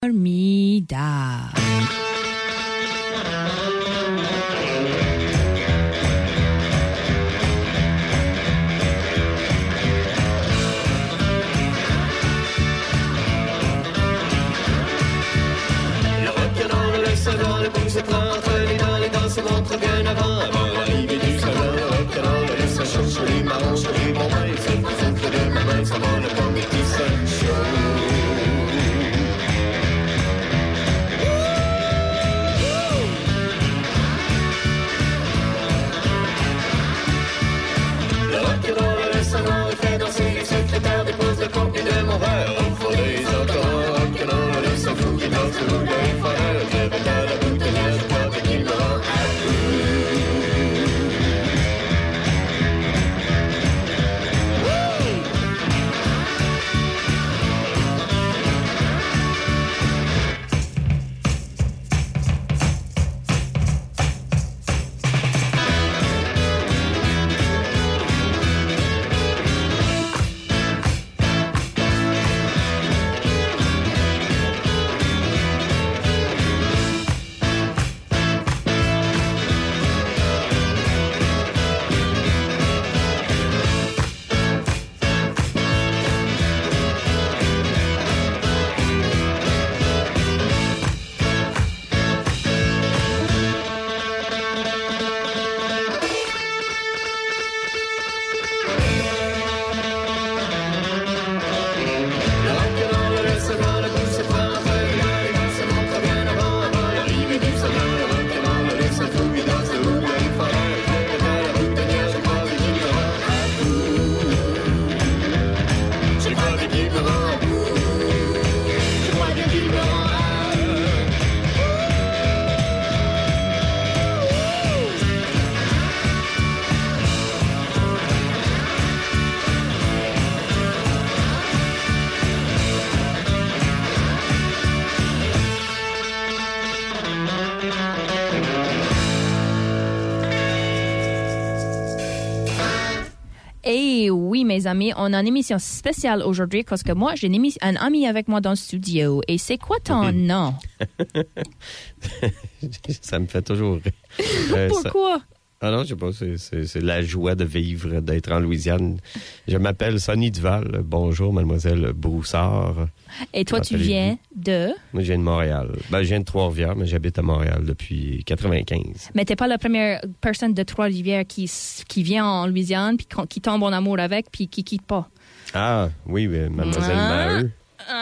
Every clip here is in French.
Formidable. Le rock'n'roll, le savant, le blues se prend entre les dents, les dents se montrent bien avant l'arrivée du savant. Le rock'n'roll, le ça cherche les marrons, sur les bons mains, c'est le souffle de ma main, ça va le pomme des petits sunshine. Secrétaire dépose le contenu de mon verre. On faut des encore rock'n'roll, le sang fou qui danse sous le faire. Je vais à la bouteille, je crois qu'il me rend à mes amis, on a une émission spéciale aujourd'hui parce que moi, j'ai un ami avec moi dans le studio. Et c'est quoi ton nom? Ça me fait toujours rire. Pourquoi? Ah non, je sais pas, c'est la joie de vivre, d'être en Louisiane. Je m'appelle Sonny Duval. Bonjour, mademoiselle Broussard. Et toi, tu viens de? Moi, je viens de Montréal. Je viens de Trois-Rivières, mais j'habite à Montréal depuis 95. Mais t'es pas la première personne de Trois-Rivières qui vient en Louisiane, puis qui tombe en amour avec, puis qui quitte pas. Ah, oui, mademoiselle Maheu.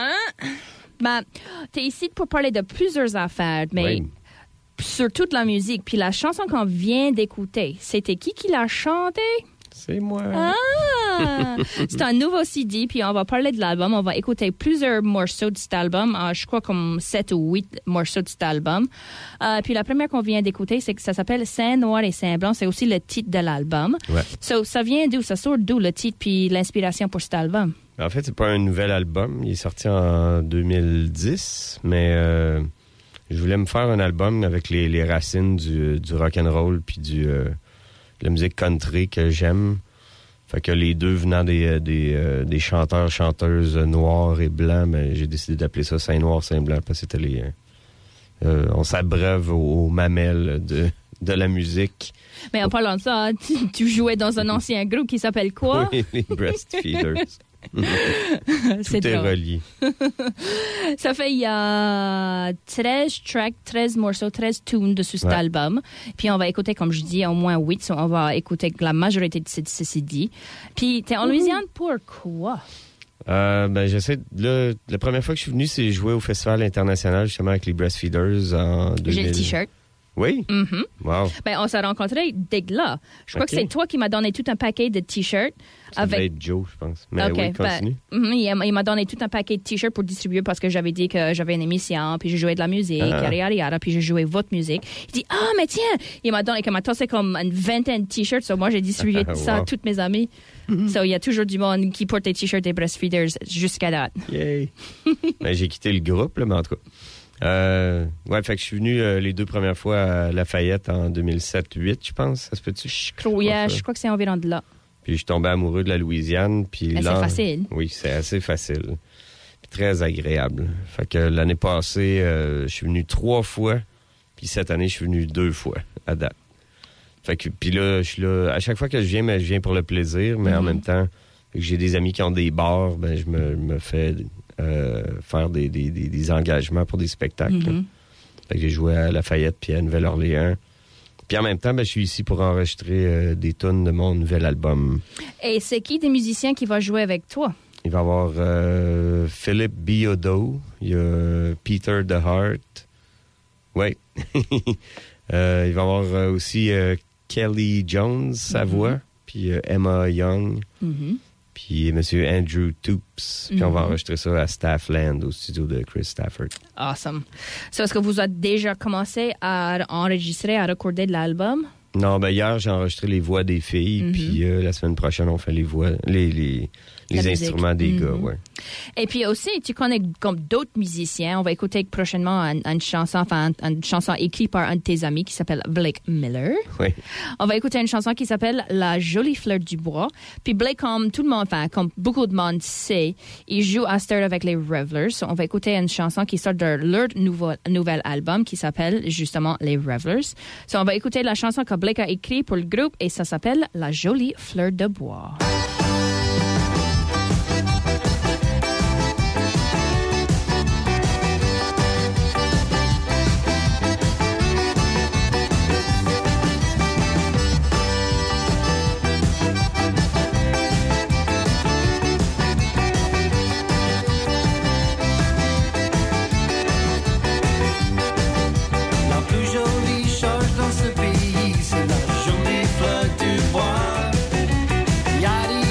T'es ici pour parler de plusieurs affaires, mais... Oui. Sur toute la musique. Puis la chanson qu'on vient d'écouter, c'était qui l'a chantée? C'est moi. Ah! C'est un nouveau CD, puis on va parler de l'album. On va écouter plusieurs morceaux de cet album. Je crois comme 7 ou 8 morceaux de cet album. Puis la première qu'on vient d'écouter, c'est que ça s'appelle Saint Noir et Saint Blanc. C'est aussi le titre de l'album. Ouais. So, ça vient d'où? Ça sort d'où le titre puis l'inspiration pour cet album? En fait, c'est pas un nouvel album. Il est sorti en 2010, mais... je voulais me faire un album avec les racines du rock'n'roll puis de la musique country que j'aime. Fait que les deux venant des chanteurs, chanteuses noirs et blancs, mais j'ai décidé d'appeler ça Saint Noir, Saint Blanc parce que c'était les... on s'abreuve aux mamelles de la musique. Mais en parlant de ça, tu jouais dans un ancien groupe qui s'appelle quoi? Oui, les Breastfeeders. C'est tout est drôle. relié. Ça fait, il y a 13 tracks, 13 morceaux, 13 tunes dessus cet album. Puis on va écouter, comme je dis, au moins 8. On va écouter la majorité de ces CD. Puis t'es en Louisiane pourquoi? J'essaie... Là, la première fois que je suis venu, c'est jouer au Festival international, justement, avec les Breastfeeders en 2000. J'ai le T-shirt. Oui? Mm-hmm. Wow. On s'est rencontrés dès là. Je crois que c'est toi qui m'as donné tout un paquet de T-shirts. Ça devait être Joe, je pense. Mais oui, continue. Il m'a donné tout un paquet de T-shirts pour distribuer parce que j'avais dit que j'avais une émission, puis je jouais de la musique, yada, puis je jouais votre musique. Il dit, mais tiens! Il m'a tossé comme une vingtaine de T-shirts. So moi, j'ai distribué ça à toutes mes amies. So il y a toujours du monde qui porte des T-shirts des Breastfeeders jusqu'à date. Yay! J'ai quitté le groupe, là, mais en tout cas. Fait que je suis venu les deux premières fois à Lafayette en 2007-2008, je pense. Ça se peut-tu? Je crois que c'est environ de là. Puis je suis tombé amoureux de la Louisiane. Puis là, c'est facile. Oui, c'est assez facile. très agréable. Fait que l'année passée, je suis venu 3 fois, puis cette année, je suis venu 2 fois à date. Fait que, puis là, je suis là, à chaque fois que je viens pour le plaisir, mais en même temps, vu que j'ai des amis qui ont des bars, ben je me fais faire des engagements pour des spectacles. Fait que j'ai joué à Lafayette puis à Nouvelle-Orléans. Puis en même temps, ben, je suis ici pour enregistrer des tunes de mon nouvel album. Et c'est qui des musiciens qui va jouer avec toi? Il va y avoir Philippe Biodo, il y a Peter DeHart. Oui. Il va y avoir aussi Kelly Jones, sa voix, puis Emma Young, puis M. Andrew Toops. Puis on va enregistrer ça à Staffland, au studio de Chris Stafford. Awesome. So, est-ce que vous avez déjà commencé à enregistrer, à recorder de l'album? Non, ben hier, j'ai enregistré les voix des filles, puis la semaine prochaine, on fait les voix, les instruments des gars, ouais. Et puis aussi, tu connais comme d'autres musiciens. On va écouter prochainement une chanson écrite par un de tes amis qui s'appelle Blake Miller. Oui. On va écouter une chanson qui s'appelle La jolie fleur du bois. Puis Blake, comme tout le monde, comme beaucoup de monde sait, il joue à Start avec les Revelers. So, on va écouter une chanson qui sort de leur nouvel album qui s'appelle justement les Revelers. So, on va écouter la chanson que Blake a écrite pour le groupe et ça s'appelle La jolie fleur de bois. Yadi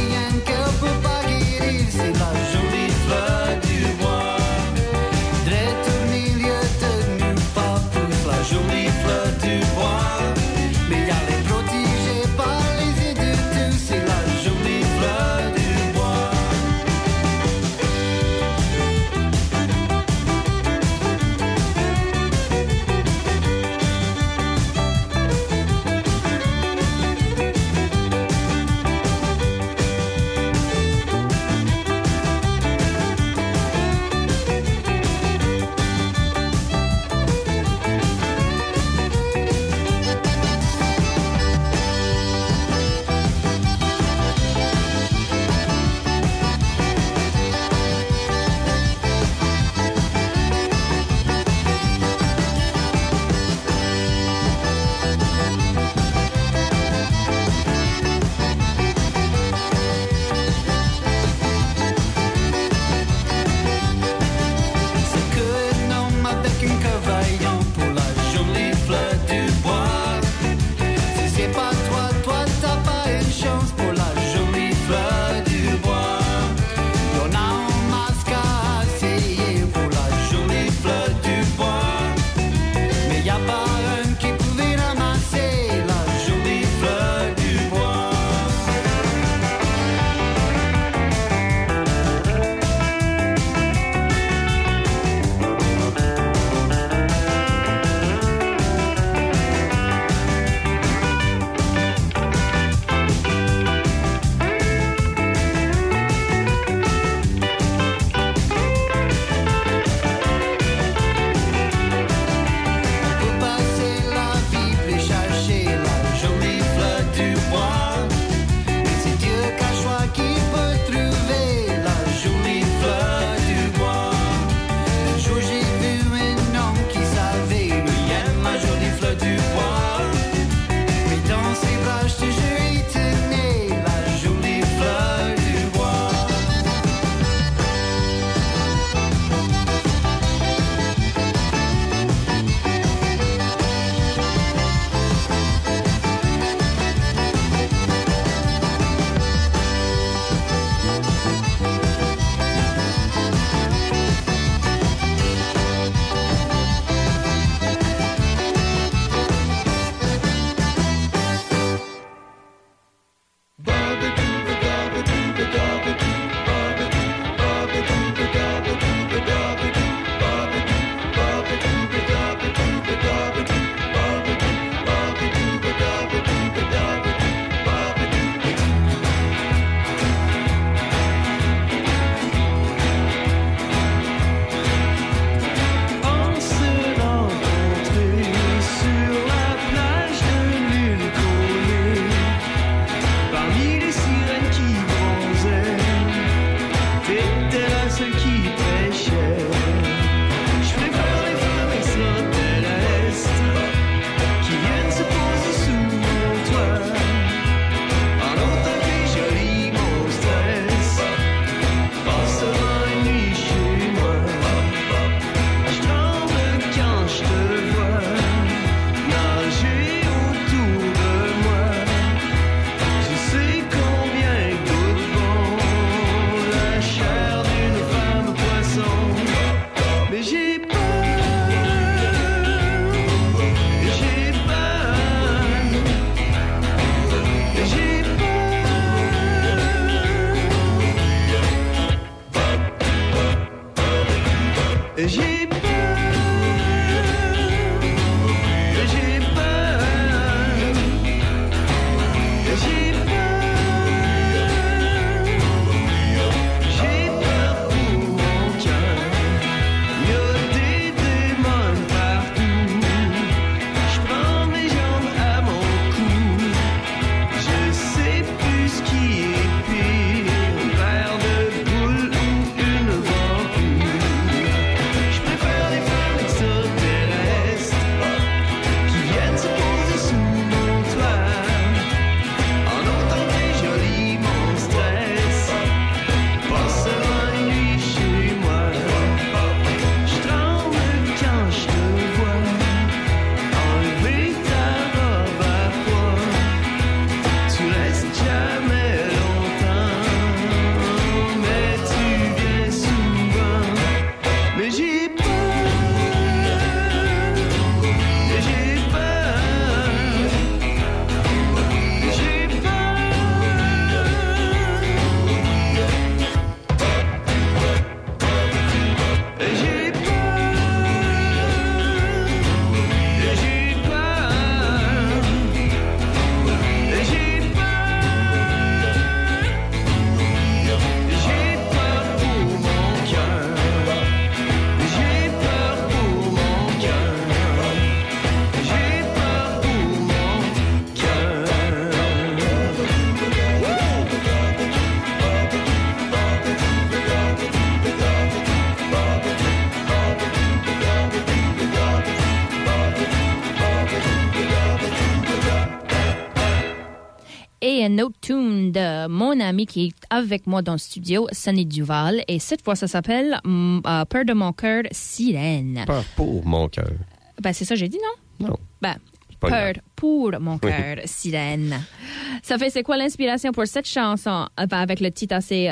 une autre tune de mon ami qui est avec moi dans le studio, Sonny Duval. Et cette fois, ça s'appelle Peur de mon cœur, Sirène. Peur pour mon cœur. Ben, c'est ça que j'ai dit, non? Non. Ben, Pas Peur grave. pour mon cœur, Sirène. Ça fait, c'est quoi l'inspiration pour cette chanson? Ben, avec le titre assez,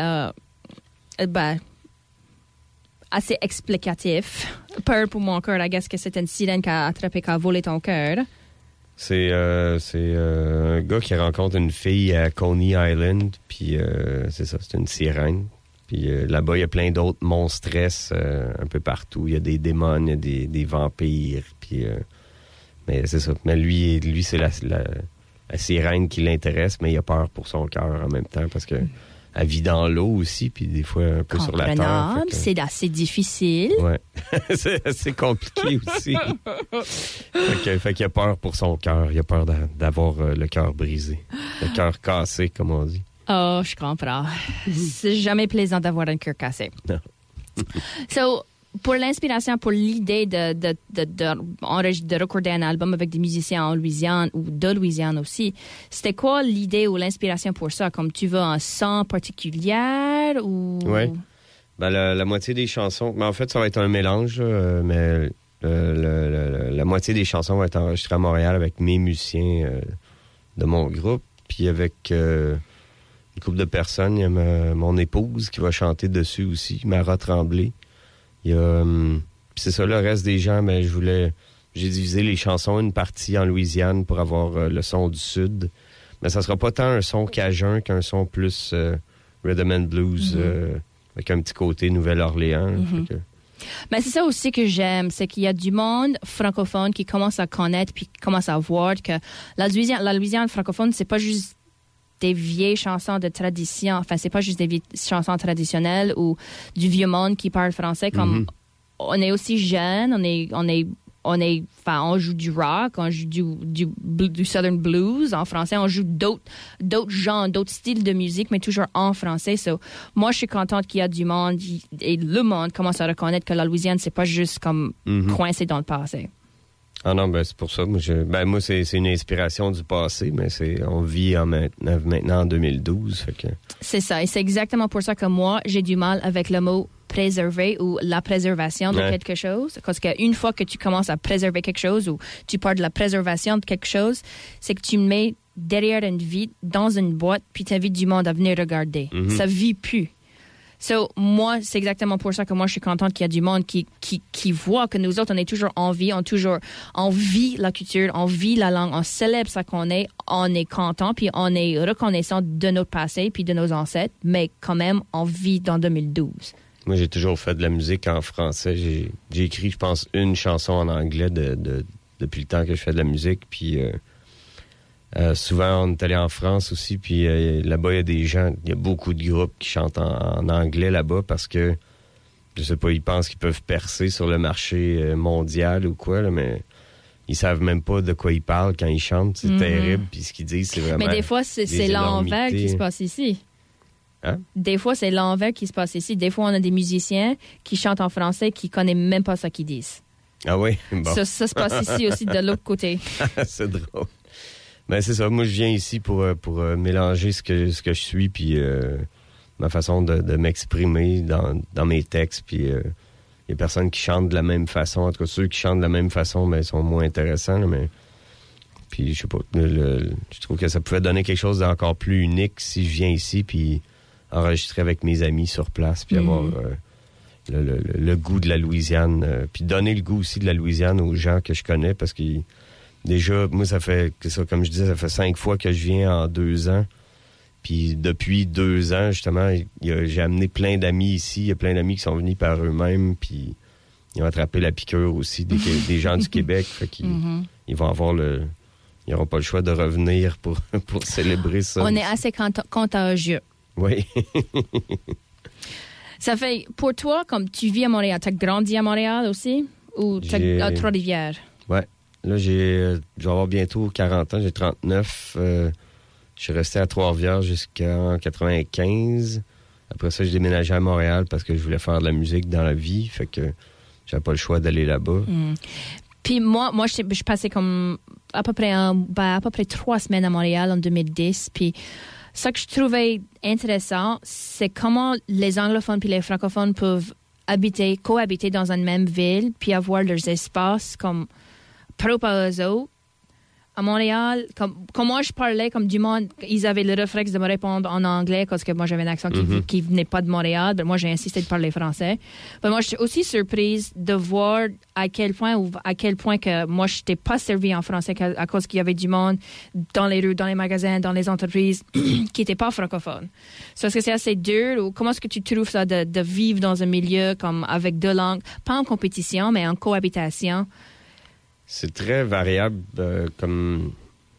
assez explicatif. Peur pour mon cœur, I guess que c'est une sirène qui a attrapé, qui a volé ton cœur. C'est un gars qui rencontre une fille à Coney Island, puis c'est ça, c'est une sirène. Puis là-bas, il y a plein d'autres monstresses un peu partout. Il y a des démons, il y a des vampires, puis... mais c'est ça. Mais lui c'est la sirène qui l'intéresse, mais il a peur pour son cœur en même temps, parce que elle vit dans l'eau aussi, puis des fois un peu sur la terre. Comprenable, c'est assez difficile. Ouais. C'est assez compliqué aussi. fait qu'il a peur pour son cœur. Il a peur d'avoir le cœur brisé. Le cœur cassé, comme on dit. Oh, je comprends. C'est jamais plaisant d'avoir un cœur cassé. Non. So, pour l'inspiration, pour l'idée de recorder un album avec des musiciens en Louisiane ou de Louisiane aussi, c'était quoi l'idée ou l'inspiration pour ça? Comme tu veux un son particulier ou... Oui. Ben, la moitié des chansons... Mais en fait, ça va être un mélange, mais la moitié des chansons vont être enregistrées à Montréal avec mes musiciens de mon groupe, puis avec une couple de personnes. Il y a mon épouse qui va chanter dessus aussi, Mara Tremblay. Il y a... puis c'est ça, le reste des gens, mais j'ai divisé les chansons une partie en Louisiane pour avoir le son du Sud. Mais ça sera pas tant un son cajun qu'un son plus rhythm and blues, avec un petit côté Nouvelle-Orléans. Mm-hmm. Mais c'est ça aussi que j'aime, c'est qu'il y a du monde francophone qui commence à connaître puis qui commence à voir que la Louisiane francophone, c'est pas juste des vieilles chansons de tradition. Enfin, c'est pas juste des vieilles chansons traditionnelles ou du vieux monde qui parle français. Comme on est aussi jeunes, on joue du rock, on joue du Southern Blues en français, on joue d'autres genres, d'autres styles de musique, mais toujours en français. So, moi, je suis contente qu'il y a du monde et le monde commence à reconnaître que la Louisiane, c'est pas juste comme coincé dans le passé. Ah non, ben c'est pour ça. Moi, c'est une inspiration du passé, mais on vit maintenant en 2012. Fait que... C'est ça, et c'est exactement pour ça que moi, j'ai du mal avec le mot préserver ou la préservation de quelque chose. Parce qu'une fois que tu commences à préserver quelque chose ou tu parles de la préservation de quelque chose, c'est que tu mets derrière une vie dans une boîte, puis tu invites du monde à venir regarder. Ça vit plus. So, moi, c'est exactement pour ça que moi, je suis contente qu'il y a du monde qui voit que nous autres, on est toujours en vie, on vit la culture, on vit la langue, on célèbre ça qu'on est, on est content, puis on est reconnaissant de notre passé, puis de nos ancêtres, mais quand même, on vit dans 2012. Moi, j'ai toujours fait de la musique en français. J'ai écrit, je pense, une chanson en anglais depuis le temps que je fais de la musique, puis... souvent, on est allé en France aussi, puis là-bas, il y a beaucoup de groupes qui chantent en anglais là-bas parce que, je sais pas, ils pensent qu'ils peuvent percer sur le marché mondial ou quoi, là, mais ils savent même pas de quoi ils parlent quand ils chantent. C'est terrible, puis ce qu'ils disent, c'est vraiment... Mais des fois, c'est l'envers qui se passe ici. Hein? Des fois, c'est l'envers qui se passe ici. Des fois, on a des musiciens qui chantent en français qui connaissent même pas ce qu'ils disent. Ah oui? Bon. Ça se passe ici aussi de l'autre côté. C'est drôle. Ben c'est ça. Moi, je viens ici pour mélanger ce que je suis, puis ma façon de m'exprimer dans mes textes. Puis il y a personne qui chante de la même façon. En tout cas, ceux qui chantent de la même façon, ben, sont moins intéressants. Là, mais puis je sais pas. Je trouve que ça pouvait donner quelque chose d'encore plus unique si je viens ici, puis enregistrer avec mes amis sur place, puis avoir le goût de la Louisiane, puis donner le goût aussi de la Louisiane aux gens que je connais, parce que déjà, moi, comme je disais, ça fait 5 fois que je viens en 2 ans. Puis depuis 2 ans, justement, j'ai amené plein d'amis ici. Il y a plein d'amis qui sont venus par eux-mêmes. Puis ils ont attrapé la piqûre aussi des gens du Québec. Fait qu'ils ils vont avoir ils n'auront pas le choix de revenir pour célébrer ça. On est assez contagieux. Oui. Ça fait, pour toi, comme tu vis à Montréal, tu as grandi à Montréal aussi? Ou à Trois-Rivières? Oui. Là, je vais avoir bientôt 40 ans, j'ai 39. Je suis resté à Trois-Rivières jusqu'en 95. Après ça, j'ai déménagé à Montréal parce que je voulais faire de la musique dans la vie. Fait que j'avais pas le choix d'aller là-bas. Puis moi je passais comme à peu près 3 semaines à Montréal en 2010. Puis Ce que je trouvais intéressant, c'est comment les anglophones puis les francophones peuvent cohabiter dans une même ville, puis avoir leurs espaces comme propres à eux autres. À Montréal, comme moi je parlais comme du monde, ils avaient le réflexe de me répondre en anglais parce que moi j'avais un accent qui venait pas de Montréal. Ben, moi j'ai insisté de parler français. Ben, moi j'étais aussi surprise de voir à quel point que moi je n'étais pas servie en français à cause qu'il y avait du monde dans les rues, dans les magasins, dans les entreprises qui n'étaient pas francophones. So, est-ce que c'est assez dur ou comment est-ce que tu trouves ça de vivre dans un milieu comme avec deux langues, pas en compétition mais en cohabitation? C'est très variable, comme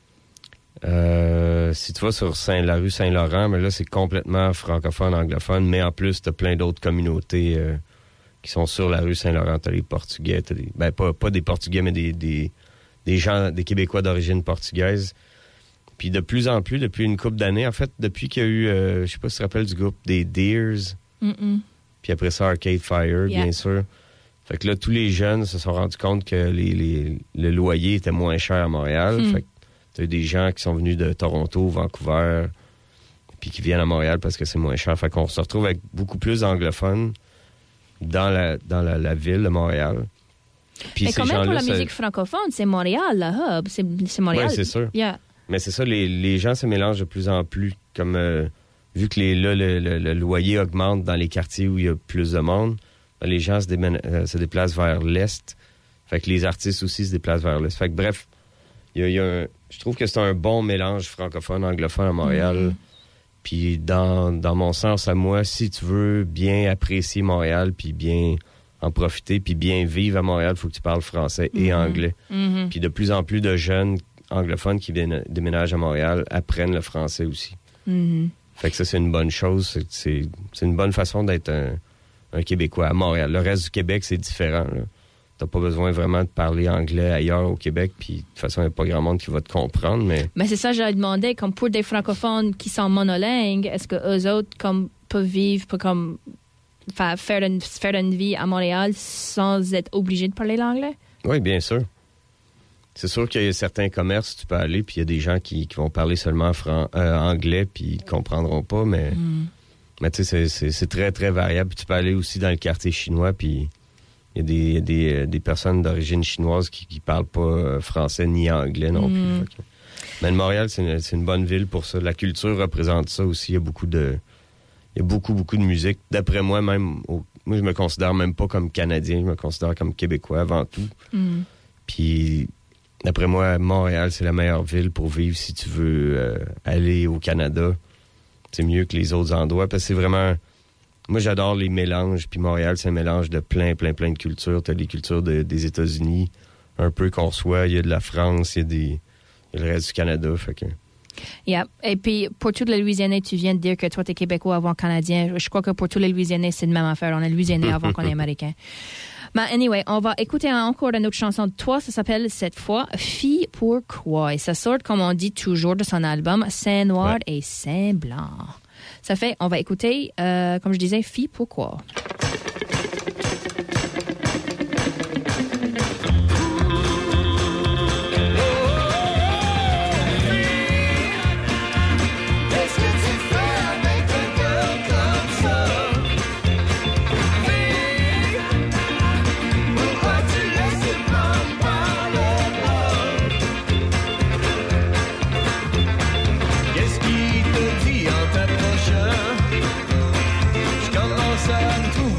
si tu vas sur la rue Saint-Laurent, mais là, c'est complètement francophone, anglophone, mais en plus, tu as plein d'autres communautés qui sont sur la rue Saint-Laurent. Tu as les Portugais, pas des Portugais, mais des gens, des Québécois d'origine portugaise. Puis de plus en plus, depuis une couple d'années, en fait, depuis qu'il y a eu, je sais pas si tu te rappelles du groupe des Deers, puis après ça, Arcade Fire, bien sûr. Fait que là, tous les jeunes se sont rendus compte que le loyer était moins cher à Montréal. Fait que t'as eu des gens qui sont venus de Toronto, Vancouver, puis qui viennent à Montréal parce que c'est moins cher. Fait qu'on se retrouve avec beaucoup plus d'anglophones dans la ville de Montréal. Puis mais quand même pour la musique francophone, c'est Montréal, la hub. C'est Montréal. Oui, c'est sûr. Yeah. Mais c'est ça, les gens se mélangent de plus en plus. Comme vu que le loyer augmente dans les quartiers où il y a plus de monde, les gens se déplacent vers l'Est. Fait que les artistes aussi se déplacent vers l'Est. Fait que bref, je trouve que c'est un bon mélange francophone-anglophone à Montréal. Puis dans mon sens à moi, si tu veux bien apprécier Montréal, puis bien en profiter, puis bien vivre à Montréal, il faut que tu parles français et anglais. Puis de plus en plus de jeunes anglophones qui déménagent à Montréal apprennent le français aussi. Fait que ça, c'est une bonne chose. C'est une bonne façon d'être un Québécois à Montréal. Le reste du Québec, c'est différent. Là. T'as pas besoin vraiment de parler anglais ailleurs au Québec, puis de toute façon, il n'y a pas grand monde qui va te comprendre, mais... Mais c'est ça, j'allais demander, comme pour des francophones qui sont monolingues, est-ce que eux autres, comme, peuvent vivre, comme, faire une vie à Montréal sans être obligés de parler l'anglais? Oui, bien sûr. C'est sûr qu'il y a certains commerces, tu peux aller, puis il y a des gens qui vont parler seulement anglais, puis ils ne comprendront pas, mais... Mais tu sais, c'est très, très variable. Puis tu peux aller aussi dans le quartier chinois, puis il y a des personnes d'origine chinoise qui parlent pas français ni anglais non plus. Mais Montréal, c'est une bonne ville pour ça. La culture représente ça aussi. Il y a beaucoup de musique. D'après moi, même, moi, je me considère même pas comme Canadien. Je me considère comme Québécois avant tout. Puis, d'après moi, Montréal, c'est la meilleure ville pour vivre si tu veux aller au Canada. C'est mieux que les autres endroits parce que c'est vraiment... Moi, j'adore les mélanges. Puis Montréal, c'est un mélange de plein de cultures. T'as les cultures des États-Unis, un peu qu'on reçoit. Il y a de la France, il y a le reste du Canada. Fait que... Yeah. Et puis, pour tous les Louisianais, tu viens de dire que toi, t'es Québécois avant Canadien. Je crois que pour tous les Louisianais, c'est la même affaire. On est Louisianais avant qu'on est Américain. Mais anyway, on va écouter encore une autre chanson de toi. Ça s'appelle cette fois Fille pourquoi. Et ça sort, comme on dit toujours, de son album Saint Noir et Saint Blanc. Ça fait, on va écouter, comme je disais, Fille pourquoi. Je commence à me trouver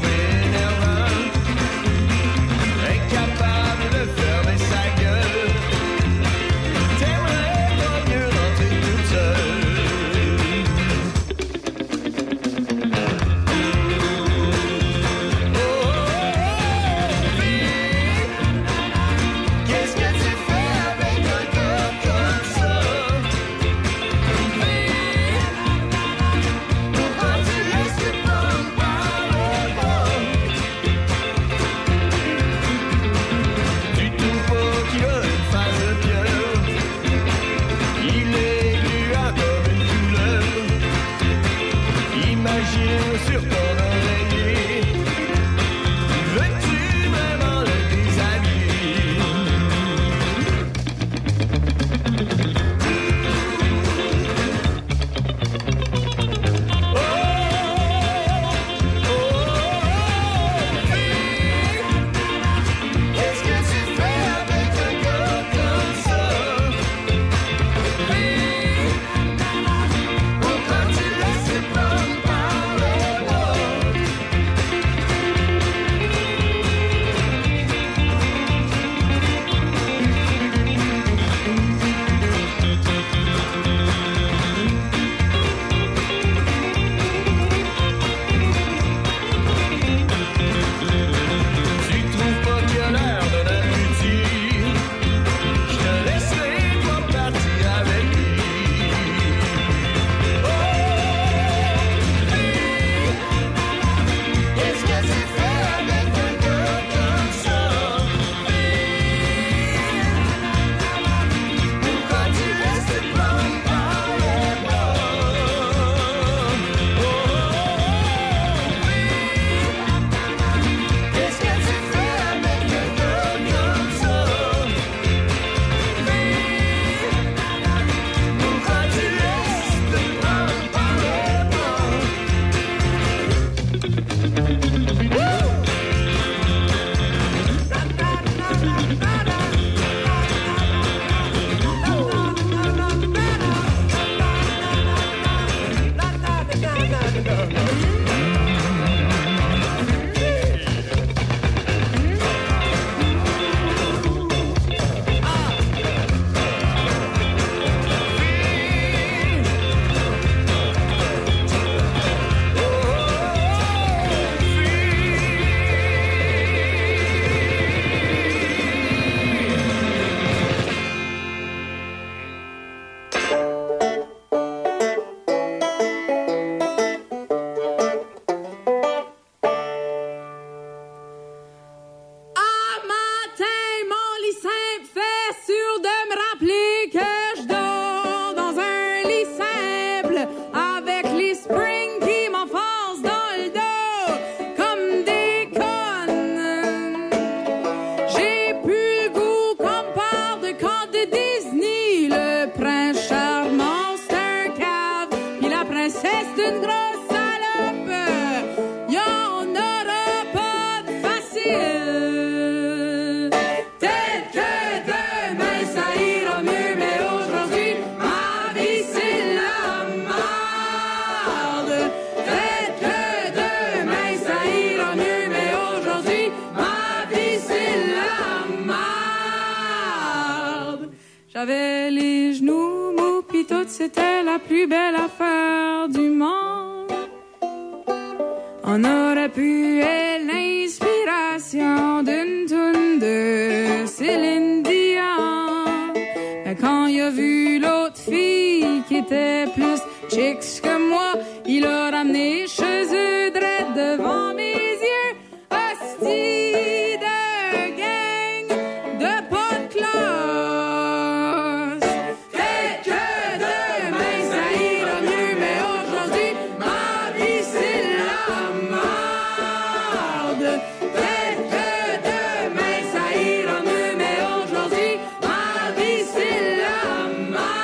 J'avais les genoux mous pis tout, c'était la plus belle affaire du monde. On aurait pu être l'inspiration d'une toune de Céline Dion. Mais quand il a vu l'autre fille qui était plus chicks que moi, il a ramené chez eux drette devant mes yeux. Hostie de gang de pas de classe. Fait que demain ça ira mieux, mais aujourd'hui ma vie c'est la merde. Fait que demain ça ira mieux, mais aujourd'hui ma vie c'est la merde.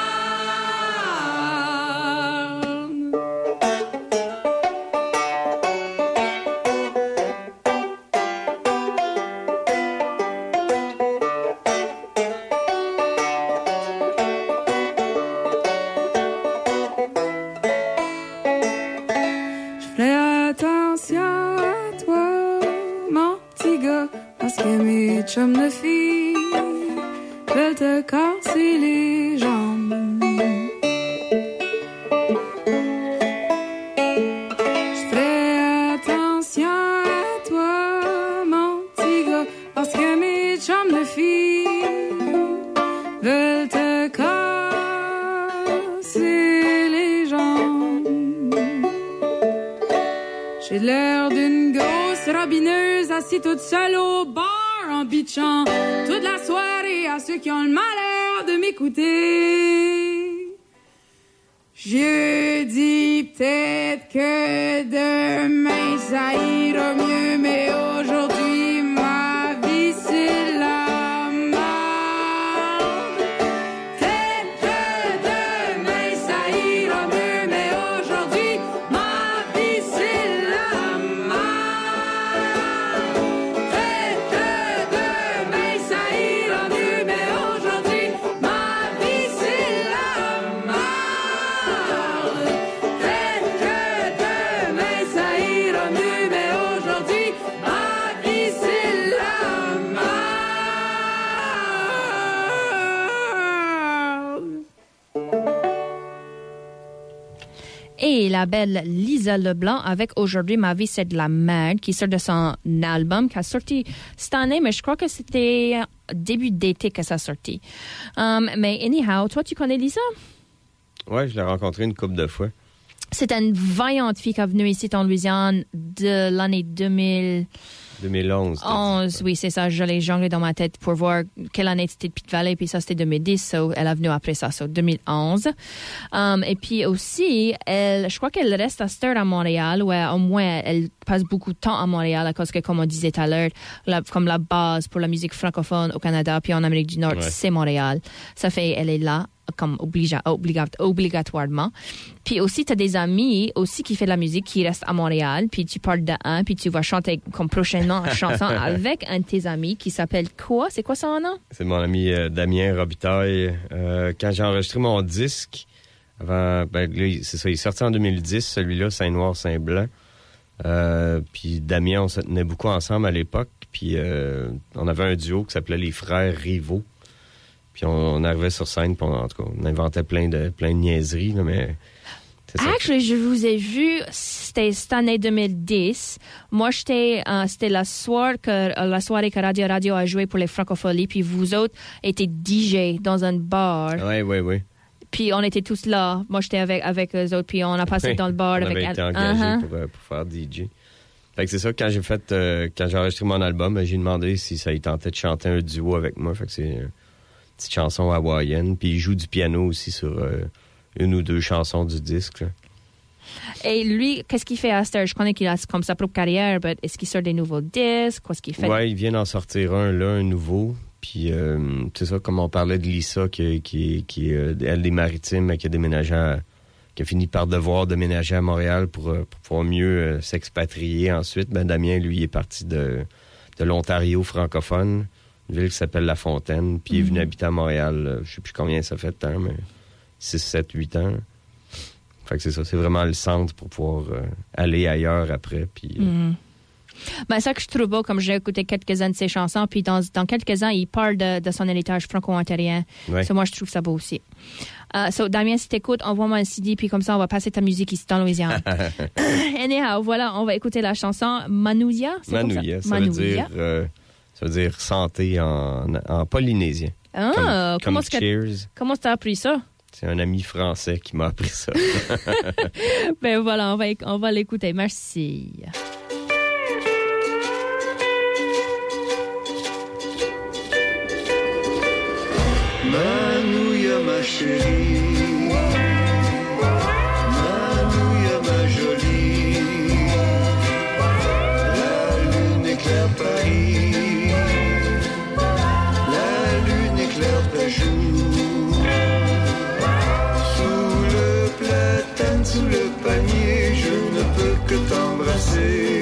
Je fais attention à toi, mon petit gars, parce que mes chums de filles veulent te casser les jambes. Je fais attention à toi, mon petit gars, parce que mes chums de filles veulent te casser les jambes. J'ai l'air d'une grosse robineuse assise toute seule au bar en bitchant toute la soirée à ceux qui ont le malheur de m'écouter. Je dis peut-être que demain ça ira mieux, mais aujourd'hui ma vie c'est la merde. Peut-être que demain ça ira mieux, mais aujourd'hui ma vie c'est la merde. Peut-être que demain ça ira mieux, mais aujourd'hui ma vie c'est la merde. Peut-être que demain ça ira mieux, mais aujourd'hui ma vie c'est la merde. Et la belle Lisa Leblanc avec Aujourd'hui ma vie c'est de la merde, qui sort de son album qui a sorti cette année, mais je crois que c'était début d'été que ça a sorti. Mais anyhow, toi tu connais Lisa? Ouais, je l'ai rencontré une couple de fois. C'est une vaillante fille qui est venue ici en Louisiane de l'année 2011. 2011. Oui, c'est ça. Je l'ai jonglé dans ma tête pour voir quelle année c'était Pit Valley, puis ça, c'était 2010. So, elle est venue après ça, 2011. Et puis aussi, je crois qu'elle reste à cette heure à Montréal, où au moins, elle passe beaucoup de temps à Montréal, à cause que, comme on disait tout à l'heure, comme la base pour la musique francophone au Canada, puis en Amérique du Nord, c'est Montréal. Ça fait, elle est là, comme obligatoirement. Puis aussi, tu as des amis aussi qui font de la musique, qui restent à Montréal, puis tu parles d'un, puis tu vas chanter comme prochainement une chanson avec un de tes amis qui s'appelle quoi? C'est quoi son nom? C'est mon ami Damien Robitaille. Quand j'ai enregistré mon disque, avant, c'est ça, il est sorti en 2010, celui-là, Saint-Noir, Saint-Blanc. Puis Damien, on se tenait beaucoup ensemble à l'époque, puis on avait un duo qui s'appelait Les Frères Rivaux. Puis on arrivait sur scène, puis en tout cas, on inventait plein de niaiseries, là, mais... Actually, je vous ai vu, c'était cette année 2010. Moi, c'était la soirée que Radio a joué pour les Francopholies, puis vous autres étiez DJ dans un bar. Oui. Puis on était tous là. Moi, j'étais avec eux autres, puis on a passé dans le bar on avec... avait été engagés pour faire DJ. Fait que c'est ça, quand j'ai enregistré mon album, j'ai demandé si ça lui tentait de chanter un duo avec moi. Fait que c'est une petite chanson hawaïenne. Puis il joue du piano aussi sur une ou deux chansons du disque, là. Et lui, qu'est-ce qu'il fait à cette heure? Je connais qu'il a comme sa propre carrière, mais est-ce qu'il sort des nouveaux disques? Qu'est-ce qu'il fait? Ouais, il vient d'en sortir un nouveau. Puis c'est ça, comme on parlait de Lisa, qui elle des Maritimes, mais qui a déménagé qui a fini par devoir déménager à Montréal pour pouvoir mieux s'expatrier ensuite. Ben Damien, lui, est parti de l'Ontario francophone, une ville qui s'appelle La Fontaine, puis il est venu habiter à Montréal, je sais plus combien ça fait de temps, mais 6, 7, 8 ans. Fait que c'est ça, c'est vraiment le centre pour pouvoir aller ailleurs après, puis Ben, ça que je trouve beau, comme j'ai écouté quelques-uns de ses chansons, puis dans quelques-uns, il parle de son héritage franco-ontarien. Ouais. So, moi, je trouve ça beau aussi. So, Damien, si t'écoutes, envoie-moi un CD, puis comme ça, on va passer ta musique ici dans Louisiane. Anyhow, voilà, on va écouter la chanson Manouya. Manouya, ça veut dire santé en polynésien. Ah, comme cheers. Comment t'as appris ça? C'est un ami français qui m'a appris ça. Ben voilà, on va l'écouter. Merci. Manouya ma chérie, Manouya ma jolie, la lune éclaire Paris, la lune éclaire ta joue, sous le platane, sous le panier, je ne peux que t'embrasser.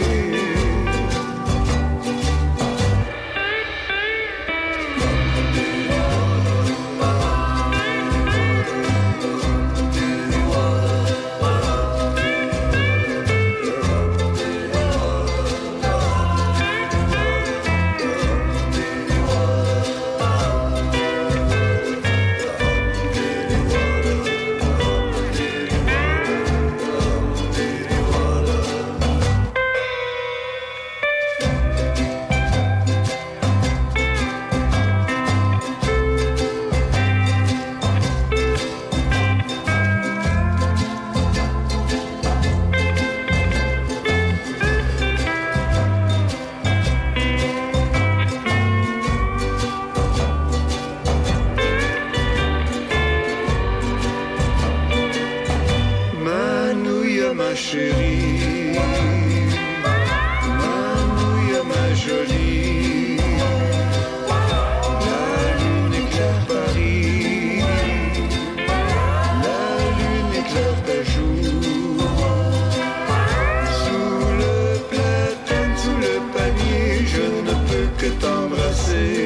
Ma chérie, Manouya ma jolie, la lune éclaire Paris, la lune éclaire ta joue, sous le platane, sous le panier, je ne peux que t'embrasser.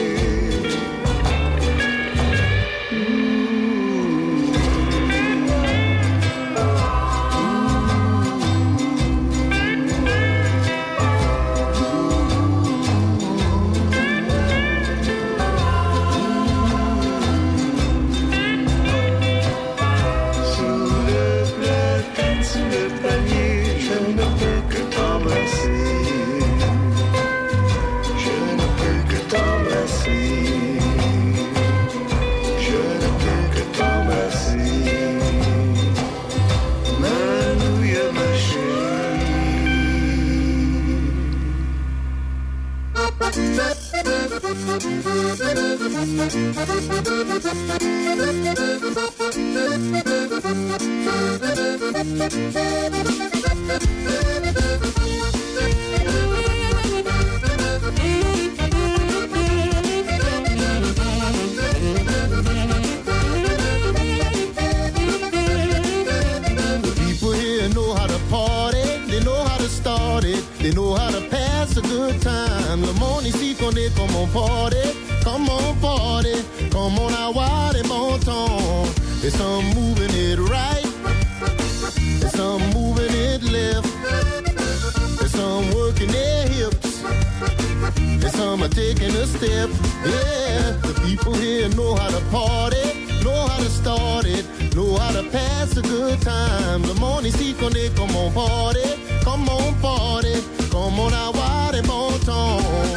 They know how to pass a good time. Le monde ici connaît comment party, comment party. Come on, avoir des bons temps. There's some moving it right, there's some moving it left, there's some working their hips, there's some are taking a step. Yeah, the people here know how to party, know how to start it, know how to pass a good time. Le monde ici connaît comment party, comment party, comment avoir des bons temps.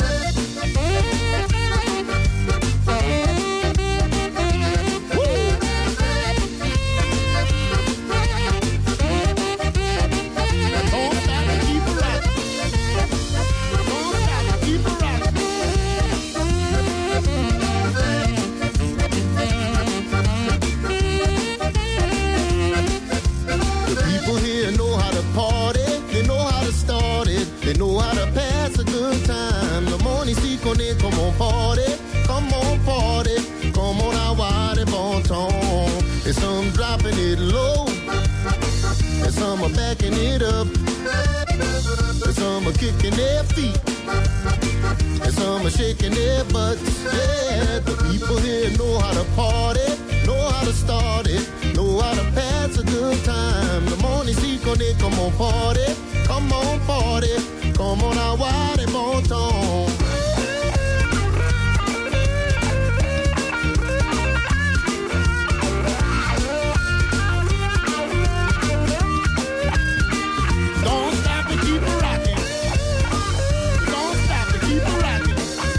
They know how to pass a good time. Le monde ici connaît comment party, comment avoir des bons temps. And some dropping it low, and some are backing it up, and some are kicking their feet, and some are shaking their butts. Yeah, the people here know how to party, know how to start it, know how to pass a good time. Le monde ici connaît comment party, comment Comme on a voir des bons temps. Don't stop and keep it rocking. Don't stop and keep it rocking.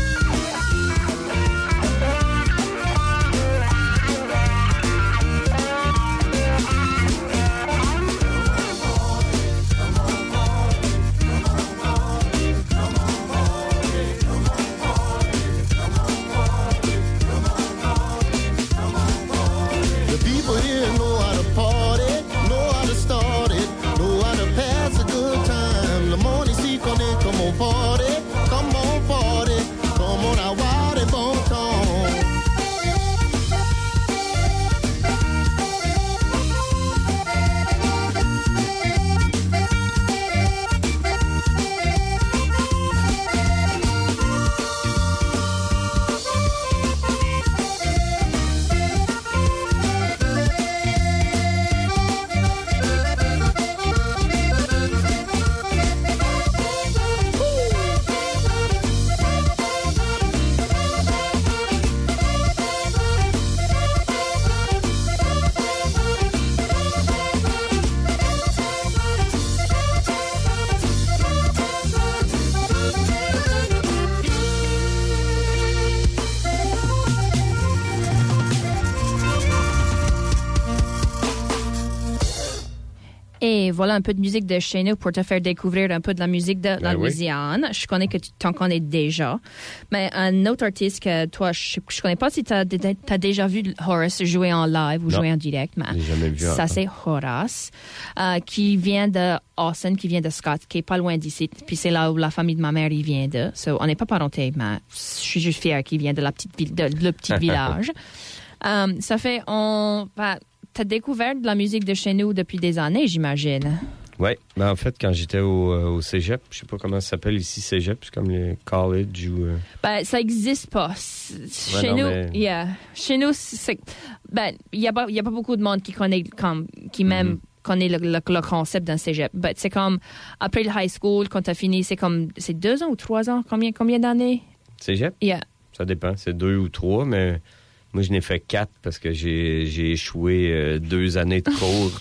The people here know how to party, know how to start it, know how to pass a good time. Le monde ici connaît comment party, comment party, comment avoir des bons temps. Et voilà un peu de musique de chez nous pour te faire découvrir un peu de la musique de la Louisiane. Je connais que tu t'en connais déjà. Mais un autre artiste que toi, je connais pas si tu as déjà vu Horace jouer en live ou jouer en direct. Mais j'ai jamais vu. Ça, c'est Horace, qui vient de Austin, qui vient de Scott, qui est pas loin d'ici. Puis c'est là où la famille de ma mère, il vient de. So, on n'est pas parenté, mais je suis juste fière qu'il vient de la petite ville, de le petit village. Ça fait, t'as découvert de la musique de chez nous depuis des années, j'imagine. Oui. Ben, en fait, quand j'étais au cégep, je sais pas comment ça s'appelle ici, cégep, c'est comme le college ou... Ben, ça existe pas. Chez nous, Chez nous, il y a pas beaucoup de monde qui connaît, même connaît le concept d'un cégep. Ben, c'est comme, après le high school, quand t'as fini, c'est 2 ans ou 3 ans? Combien d'années? Cégep? Yeah. Ça dépend, c'est 2 ou 3, mais... Moi, je n'ai fait 4 parce que j'ai échoué 2 années de cours.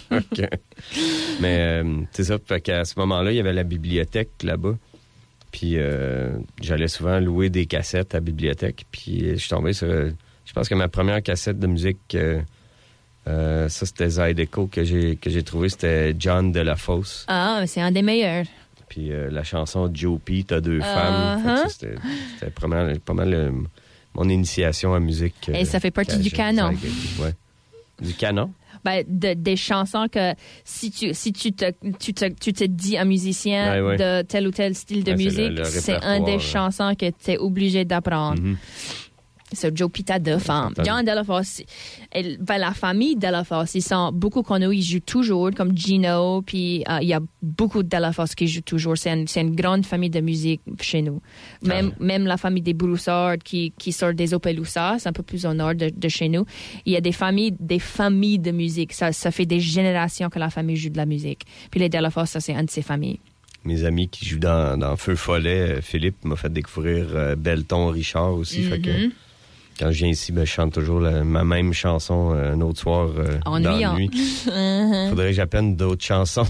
Mais c'est ça, fait qu'à ce moment-là, il y avait la bibliothèque là-bas. Puis j'allais souvent louer des cassettes à la bibliothèque. Puis je suis tombé sur... je pense que ma première cassette de musique, ça, c'était Zydeco que j'ai trouvé. C'était John Delafosse. Ah, c'est un des meilleurs. Puis la chanson Joe P, T'as 2 femmes. Fait que ça, c'était pas mal mon initiation à musique. Et ça fait partie du canon. Ouais. Du canon? Ben, des chansons que si tu te dis un musicien de tel ou tel style de musique, c'est un des chansons que tu es obligé d'apprendre. C'est Joe Pita de femme. John Delafosse, la famille Delafosse, ils sont beaucoup connus, ils jouent toujours, comme Gino, puis il y a beaucoup de Delafosse qui jouent toujours. C'est une grande famille de musique chez nous. Même la famille des Broussards qui sort des Opelousas, c'est un peu plus au nord de chez nous. Il y a des familles de musique. Ça fait des générations que la famille joue de la musique. Puis les Delafosse, ça, c'est une de ces familles. Mes amis qui jouent dans Feu Follet, Philippe m'a fait découvrir Belton Richard aussi. Fait que quand je viens ici, je chante toujours ma même chanson un autre soir dans la nuit. Faudrait que j'apprenne d'autres chansons.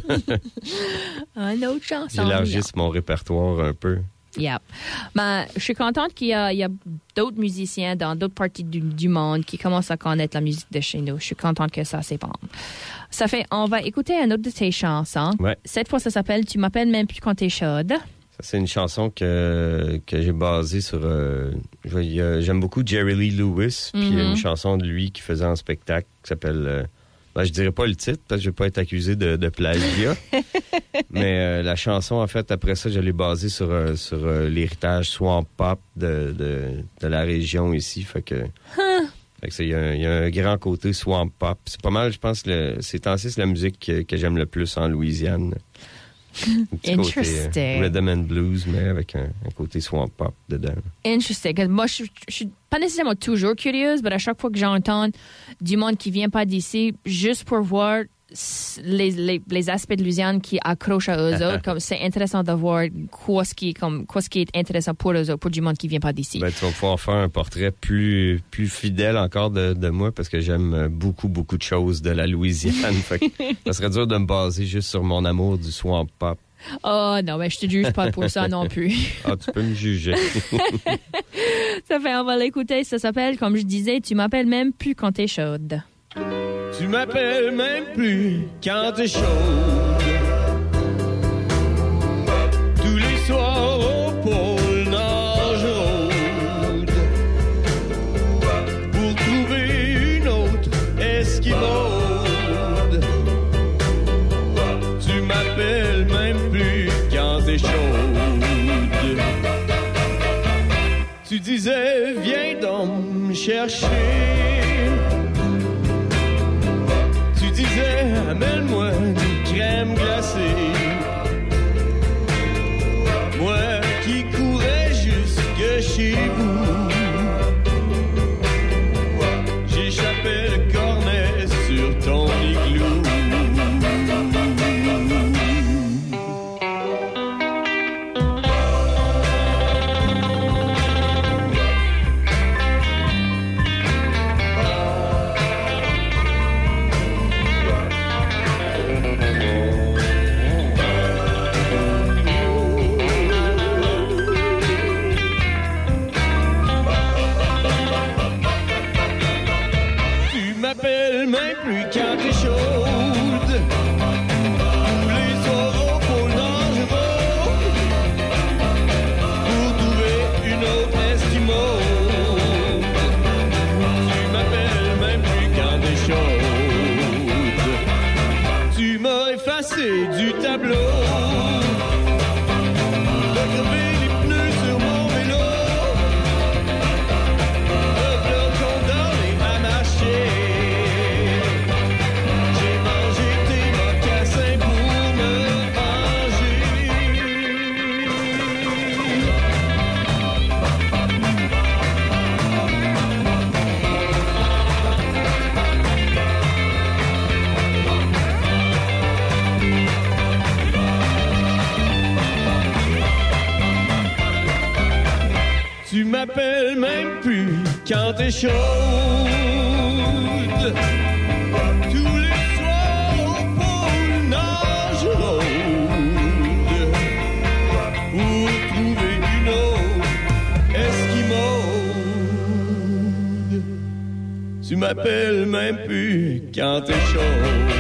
Une autre chanson. J'élargisse mon répertoire un peu. Yep. Ben, je suis contente qu'il y a d'autres musiciens dans d'autres parties du monde qui commencent à connaître la musique de chez nous. Je suis contente que ça s'épande. Ça fait, on va écouter une autre de tes chansons. Ouais. Cette fois, ça s'appelle « Tu m'appelles même plus quand t'es chaude ». C'est une chanson que j'ai basée sur... j'aime beaucoup Jerry Lee Lewis, puis il y a une chanson de lui qui faisait un spectacle qui s'appelle... je dirais pas le titre, parce que je vais pas être accusé de plagiat. Mais la chanson, en fait, après ça, je l'ai basée sur l'héritage swamp pop de la région ici. Fait que il y a un grand côté swamp pop. C'est pas mal, je pense, ces temps-ci, c'est la musique que j'aime le plus en Louisiane. Côté, rhythm and blues, mais avec un côté swamp pop dedans. Interesting. Moi, je suis pas nécessairement toujours curieuse, mais à chaque fois que j'entends du monde qui vient pas d'ici, juste pour voir les aspects de Louisiane qui accrochent à eux autres. Comme c'est intéressant de voir quoi ce qui est intéressant pour eux autres, pour du monde qui vient pas d'ici. Ben, tu vas pouvoir faire un portrait plus fidèle encore de moi parce que j'aime beaucoup, beaucoup de choses de la Louisiane. Fait que ça serait dur de me baser juste sur mon amour du swamp pop. Oh non, mais je te juge pas pour ça non plus. Ah, tu peux me juger. Ça fait, on va l'écouter. Ça s'appelle, comme je disais, Tu m'appelles même plus quand t'es chaude. Tu m'appelles même plus quand t'es chaude. Tous les soirs au pôle Nord je rôde pour trouver une autre esquimaude. Tu m'appelles même plus quand t'es chaude. Tu disais viens donc me chercher. Amène-moi une crème glacée. Moi qui courais jusque chez vous. J'échappais le cornet sur ton igloo. M'appelle même plus quand t'es chaude. Tous les soirs au pôle Nord je rôde pour trouver une autre esquimaude. Tu m'appelles même plus quand t'es chaude. Tu m'as effacé du tableau. T'as crevé les pneus sur mon vélo. Le bloc condamné à marcher. Tu m'appelles même plus quand t'es chaude. Tous les soirs au pôle Nord je rôde pour trouver une autre esquimaude. Tu m'appelles même plus quand t'es chaude.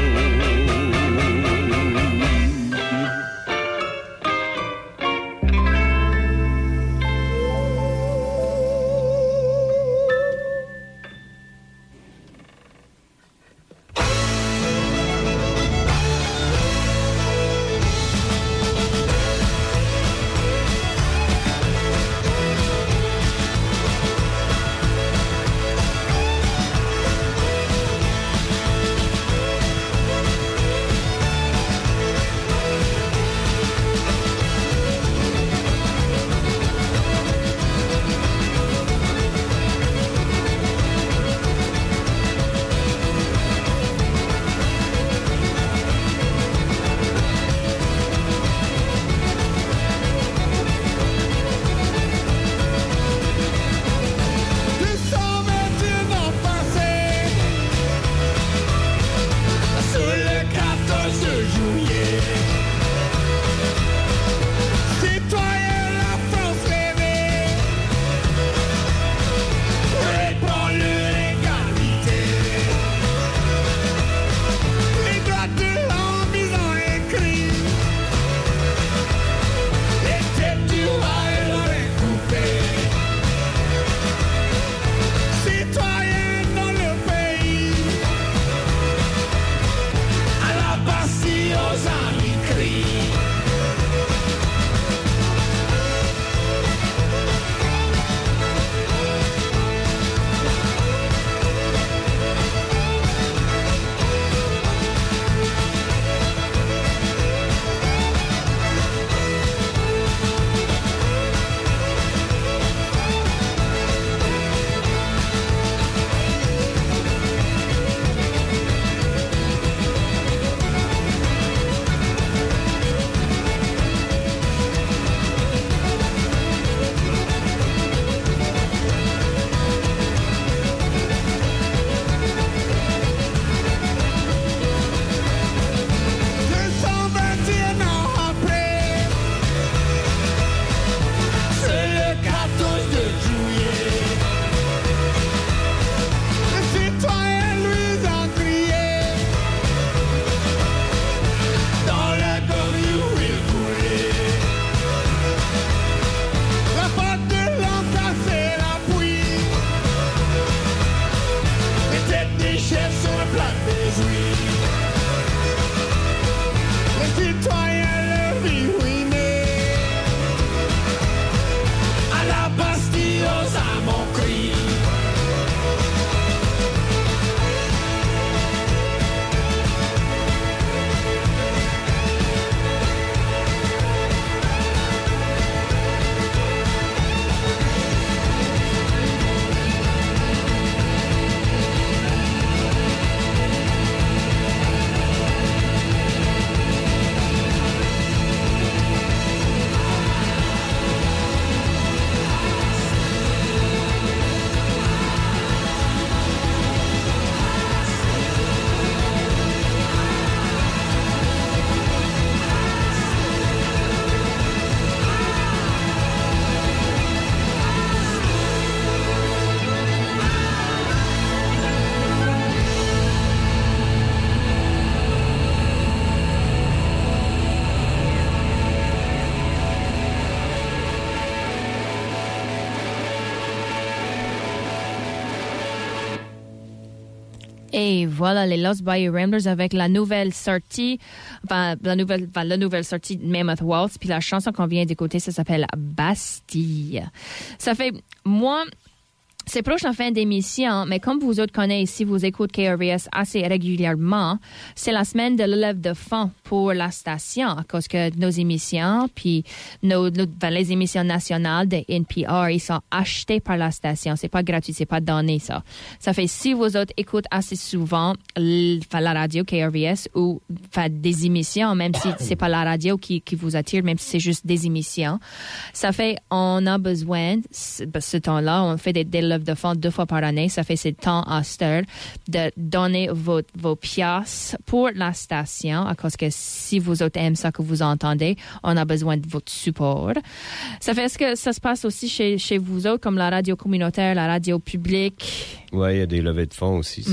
Et voilà, les Lost Bayou Ramblers avec la nouvelle sortie, la nouvelle sortie de Mammoth Waltz, puis la chanson qu'on vient d'écouter, ça s'appelle Bastille. Ça fait, moi, c'est proche en fin d'émission, mais comme vous autres connaissez ici, vous écoutez KRVS assez régulièrement, c'est la semaine de l'élève de fonds pour la station, à cause que nos émissions, puis les émissions nationales de NPR, ils sont achetés par la station. C'est pas gratuit, c'est pas donné, ça. Ça fait, si vous autres écoutez assez souvent la radio KRVS ou des émissions, même si c'est pas la radio qui vous attire, même si c'est juste des émissions, ça fait, on a besoin, ce temps-là, on fait des lèvres de fonds 2 fois par année. Ça fait c'est temps à cette heure de donner vos piastres pour la station, à cause que si vous autres aimez ça que vous entendez, on a besoin de votre support. Ça fait, est-ce que ça se passe aussi chez vous autres, comme la radio communautaire, la radio publique? Oui, il y a des levées de fonds aussi.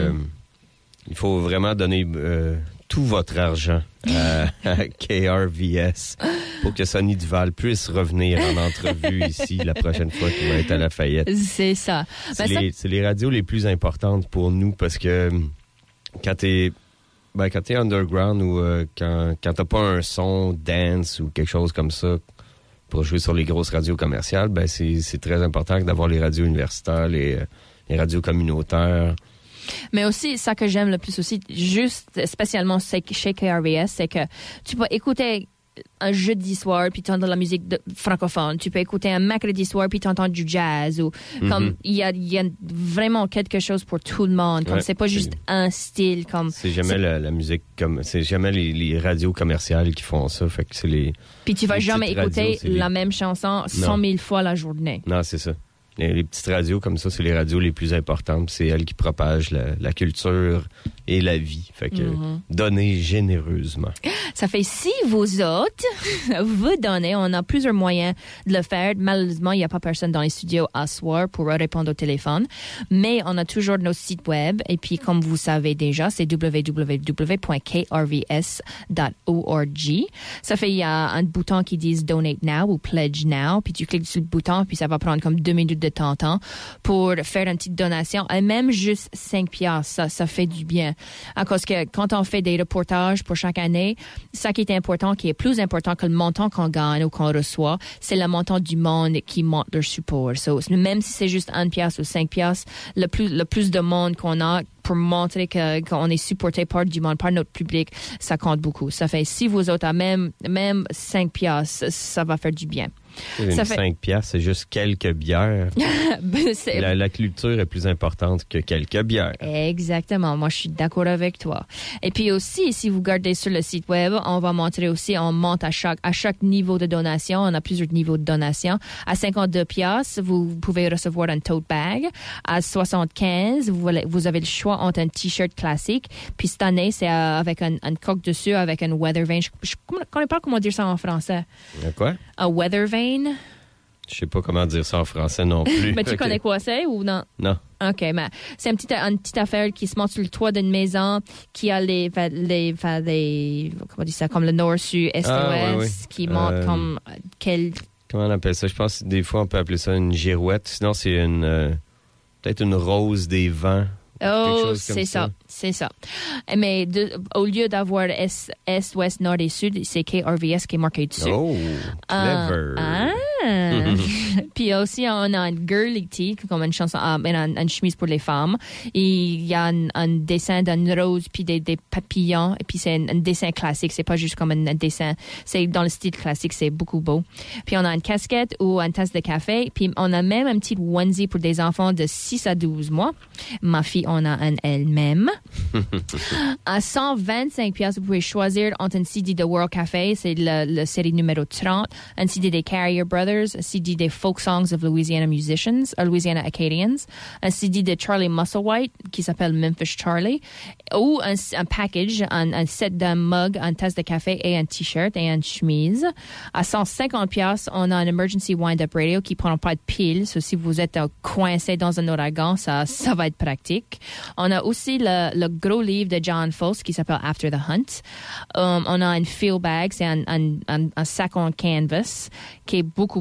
Il faut vraiment donner tout votre argent à KRVS pour que Sonny Duval puisse revenir en entrevue ici la prochaine fois qu'il va être à Lafayette. C'est ça. C'est les radios les plus importantes pour nous parce que quand t'es underground ou quand t'as pas un son dance ou quelque chose comme ça pour jouer sur les grosses radios commerciales, ben c'est très important d'avoir les radios universitaires, les radios communautaires. Mais aussi, ça que j'aime le plus aussi, juste spécialement chez KRVS, c'est que tu peux écouter un jeudi soir puis tu entends de la musique francophone. Tu peux écouter un mercredi soir puis tu entends du jazz. Ou comme il y a vraiment quelque chose pour tout le monde. Comme c'est pas juste un style. Comme c'est jamais la musique comme c'est jamais les radios commerciales qui font ça. Fait que c'est les. Puis tu vas jamais écouter la même chanson 100 000 fois la journée. Non, c'est ça. Les petites radios comme ça, c'est les radios les plus importantes. C'est elles qui propagent la culture et la vie. Fait que donnez généreusement. Ça fait, si vous autres, vous donnez, on a plusieurs moyens de le faire. Malheureusement, il n'y a pas personne dans les studios à soir pour répondre au téléphone. Mais on a toujours nos sites web. Et puis, comme vous savez déjà, c'est www.krvs.org. Ça fait, il y a un bouton qui dit Donate Now ou Pledge Now. Puis tu cliques sur le bouton, puis ça va prendre comme 2 minutes de temps pour faire une petite donation. Et même juste 5 piastres, ça fait du bien. À cause que quand on fait des reportages pour chaque année, ça qui est important, qui est plus important que le montant qu'on gagne ou qu'on reçoit, c'est le montant du monde qui monte leur support. So, même si c'est juste 1 piastre ou 5 piastres, le plus de monde qu'on a pour montrer qu'on est supporté par du monde, par notre public, ça compte beaucoup. Ça fait, si vous autres, même 5 piastres, ça va faire du bien. Ça fait 5 piastres, c'est juste quelques bières. La culture est plus importante que quelques bières. Exactement. Moi, je suis d'accord avec toi. Et puis aussi, si vous regardez sur le site web, on va montrer aussi, on monte à chaque niveau de donation. On a plusieurs niveaux de donation. À 52 piastres, vous pouvez recevoir un tote bag. À 75, vous avez le choix entre un t-shirt classique. Puis cette année, c'est avec un coque dessus, avec un weather vane. Je ne connais pas comment dire ça en français. Quoi? Un weather vane. Je sais pas comment dire ça en français non plus. Mais tu connais quoi c'est ou non? Non. OK, mais c'est une petite affaire qui se monte sur le toit d'une maison qui a les comment on dit ça, comme le nord, sud, est, ouest, qui monte comme Comment on appelle ça? Je pense que des fois on peut appeler ça une girouette. Sinon c'est peut-être une rose des vents. Oh, c'est ça. Mais au lieu d'avoir Est, Ouest, Nord et Sud, c'est KRVS qui est marqué dessus. Oh, clever. Puis aussi, on a un girly tee, comme une chanson, une chemise pour les femmes. Et il y a un dessin d'une rose, puis des papillons. Et puis c'est un dessin classique. C'est pas juste comme un dessin. C'est dans le style classique. C'est beaucoup beau. Puis on a une casquette ou une tasse de café. Puis on a même un petit onesie pour des enfants de 6 à 12 mois. Ma fille, on a un elle-même. À 125 piastres, vous pouvez choisir entre un CD de World Café, c'est le série numéro 30, un CD des Carrier Brothers, un CD des Folk Songs of Louisiana Louisiana Acadians, un CD de Charlie Musselwhite qui s'appelle Memphis Charlie, ou un package, un set d'un mug, une tasse de café et un t-shirt et une chemise. À 150 piastres, on a un Emergency Wind-Up Radio qui ne prend pas de piles, so si vous êtes coincé dans un ouragan, ça va être pratique. On a aussi le gros livre de John Fosse qui s'appelle After the Hunt. On a un field bag, c'est un sac en canvas qui est beaucoup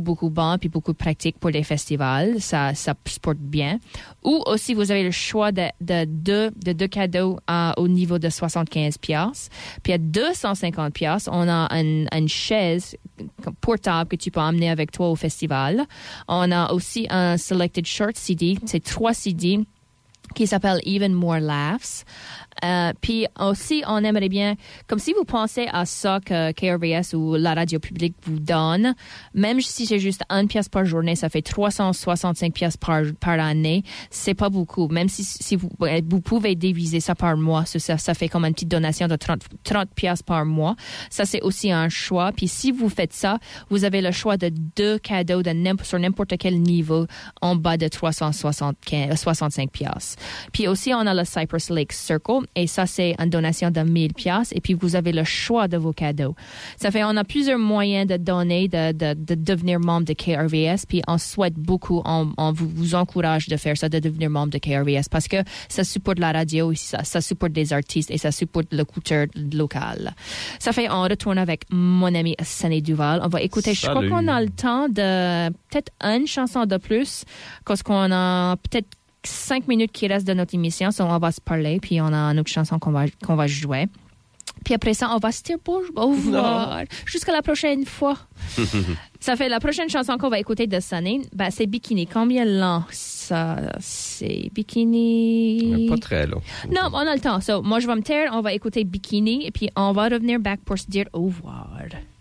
beaucoup bon puis beaucoup pratique pour les festivals. Ça se porte bien. Ou aussi, vous avez le choix de deux cadeaux au niveau de 75$. Puis à 250$, on a une chaise portable que tu peux emmener avec toi au festival. On a aussi un Selected Short CD. C'est 3 CD qui s'appelle Even More Laughs. Puis aussi, on aimerait bien, comme si vous pensez à ça que KRVS ou la radio publique vous donne, même si c'est juste 1 pièce par journée, ça fait 365 pièces par année, c'est pas beaucoup. Même si vous pouvez diviser ça par mois, ça fait comme une petite donation de 30 pièces par mois. Ça, c'est aussi un choix. Puis si vous faites ça, vous avez le choix de 2 cadeaux sur n'importe quel niveau en bas de 365 pièces. Puis aussi, on a le Cypress Lake Circle. Et ça, c'est une donation de 1000$. Et puis, vous avez le choix de vos cadeaux. Ça fait, on a plusieurs moyens de donner, de devenir membre de KRVS. Puis, on souhaite beaucoup, on vous encourage de faire ça, de devenir membre de KRVS. Parce que ça supporte la radio, ça supporte les artistes et ça supporte la culture locale. Ça fait, on retourne avec mon ami Sunny Duval. On va écouter, je crois qu'on a le temps de peut-être une chanson de plus. Parce qu'on a peut-être 5 minutes qui restent de notre émission, so on va se parler, puis on a une autre chanson qu'on va jouer. Puis après ça, on va se dire au revoir. Jusqu'à la prochaine fois. Ça fait la prochaine chanson qu'on va écouter de Sunny, c'est Bikini. Combien long ça? C'est Bikini. Pas très long. Non, on a le temps. So, moi, je vais me taire, on va écouter Bikini, et puis on va revenir back pour se dire au revoir.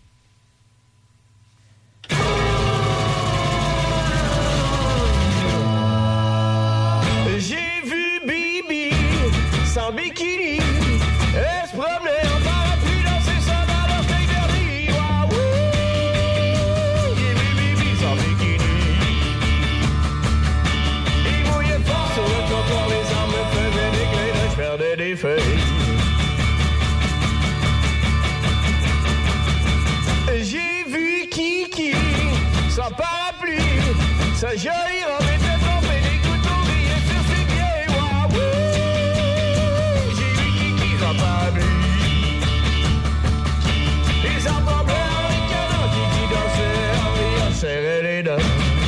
Sans bikini, et se promener en parapluie dans ses sandales en fake derby. Waouh, j'ai vu Bibi sans bikini. Il mouillait fort sur le trottoir, les armes me faisaient des clés, je perdais des feuilles. J'ai vu Kiki sans parapluie, sa jolie robe était trempée, des couteaux brillaient sur ses pieds. Waouh, les arbres blancs avec un anti qui dansait en serrait les dents.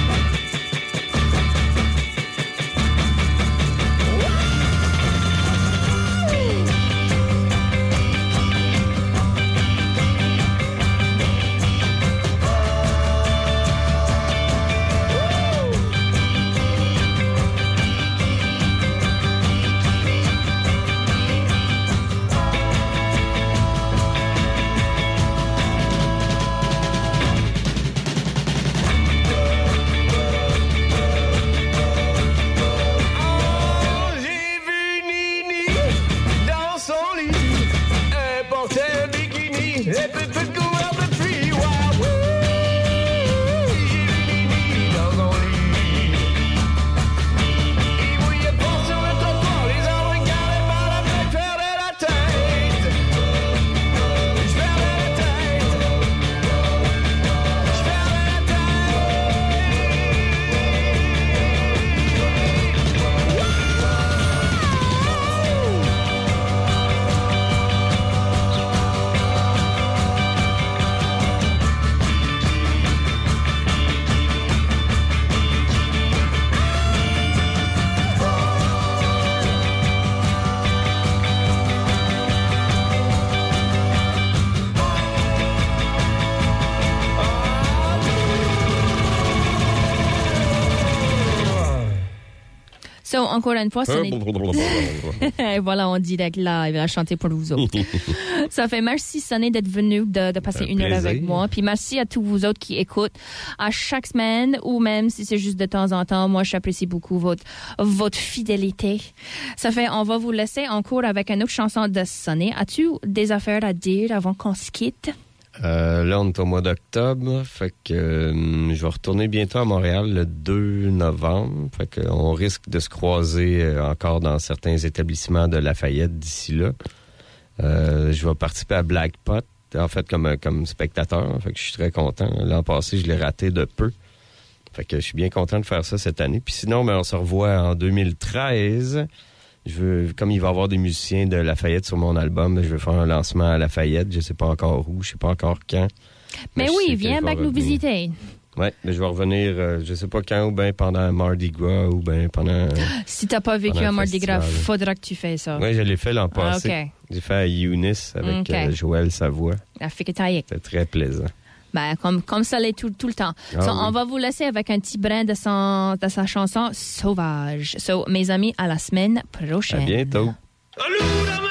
So, encore une fois, voilà, en direct live, elle a chanté pour vous autres. Ça fait merci, Sunny, d'être venu, de passer une heure avec moi. Puis merci à tous vous autres qui écoutent à chaque semaine, ou même si c'est juste de temps en temps. Moi, j'apprécie beaucoup votre fidélité. Ça fait, on va vous laisser en cours avec une autre chanson de Sunny. As-tu des affaires à dire avant qu'on se quitte? Là, on est au mois d'octobre, fait que je vais retourner bientôt à Montréal le 2 novembre. Fait que on risque de se croiser encore dans certains établissements de Lafayette d'ici là. Je vais participer à Black Pot, en fait, comme spectateur. Fait que je suis très content. L'an passé, je l'ai raté de peu. Fait que je suis bien content de faire ça cette année. Puis sinon, on se revoit en 2013. Comme il va y avoir des musiciens de Lafayette sur mon album, je vais faire un lancement à Lafayette. Je sais pas encore où, je sais pas encore quand. Mais oui, viens avec nous visiter. Oui, mais je vais revenir, je sais pas quand, ou bien pendant Mardi Gras, ou bien pendant... Si t'as pas vécu pendant un un Mardi Gras, festival. faudra que tu fasses ça. Oui, je l'ai fait l'an passé. OK. J'ai fait à Eunice avec OK. Joël Savoie. La fiquetaille. C'était très plaisant. Ben, comme ça l'est tout le temps. Ah So, oui. On va vous laisser avec un petit brin de sa chanson Sauvage. So, mes amis, à la semaine prochaine. À bientôt. Allura